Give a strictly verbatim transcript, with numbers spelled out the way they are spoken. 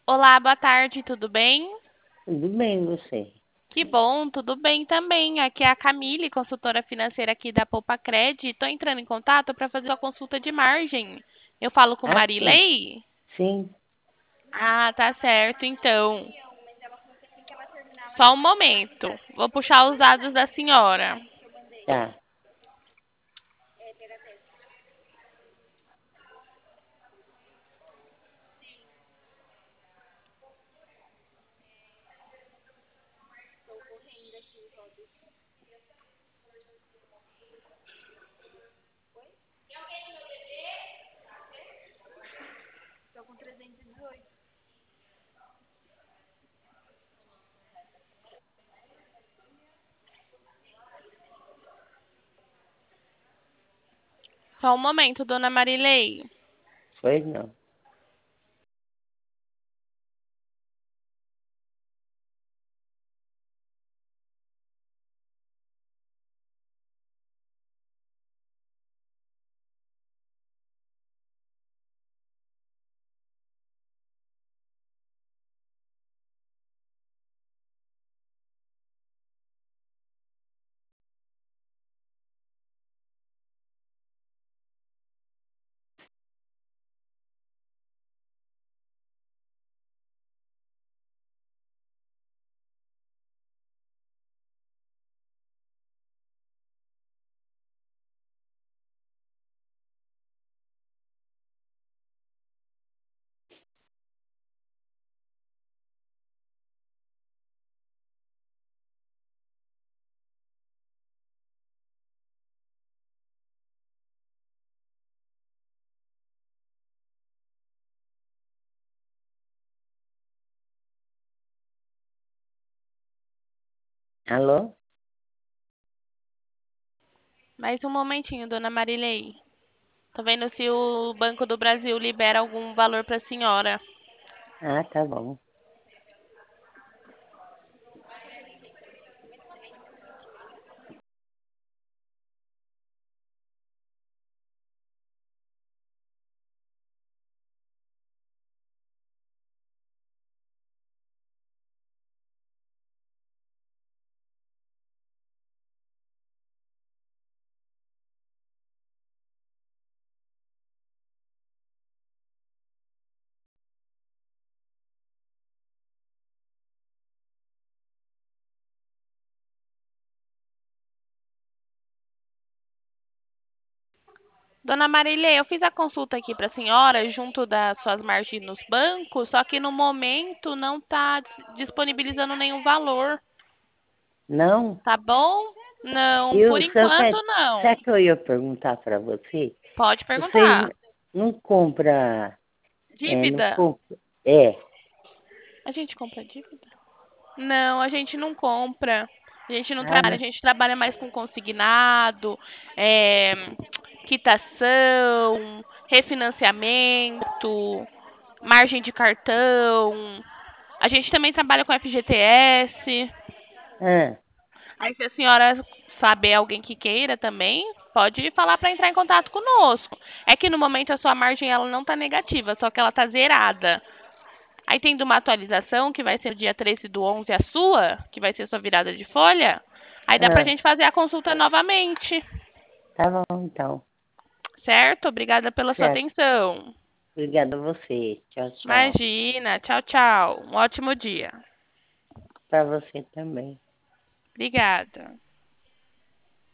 Olá, boa tarde, tudo bem? Tudo bem, você? Que bom, tudo bem também. Aqui é a Camille, consultora financeira aqui da Poupa Cred. Estou entrando em contato para fazer uma consulta de margem. Eu falo com Ah, sim. Marilei? Sim, Ah, tá certo, então. Só um momento. Vou puxar os dados da senhora. tá. Só um momento, dona Marilei. Foi não. Alô? Mais um momentinho, dona Marilei. Tô vendo se o Banco do Brasil libera algum valor para a senhora. Ah, tá bom. Dona Marília, eu fiz a consulta aqui para a senhora junto das suas margens nos bancos, só que no momento não está disponibilizando nenhum valor, Não? tá bom? Não, E por o senhor enquanto quer... não. Sabe que eu ia perguntar para você? Pode Vocês perguntar. não compram... É, não Dívida? compram... É. A gente compra dívida? Não, a gente não compra. A gente não Ah, trabalha, a não. gente trabalha mais com consignado, é, quitação, refinanciamento, margem de cartão. A gente também trabalha com F G T S. Ah, Aí, se a senhora saber alguém que queira também, pode falar para entrar em contato conosco. É que no momento a sua margem ela não está negativa, só que ela está zerada. Aí tendo uma atualização, que vai ser no dia treze do onze a sua, que vai ser sua virada de folha, aí dá pra ah, gente fazer a consulta novamente, tá bom, então. certo? Obrigada pela sua Certo. atenção. Obrigada a você. Tchau, tchau. Imagina, tchau, tchau. Um ótimo dia. Para você também. Obrigada.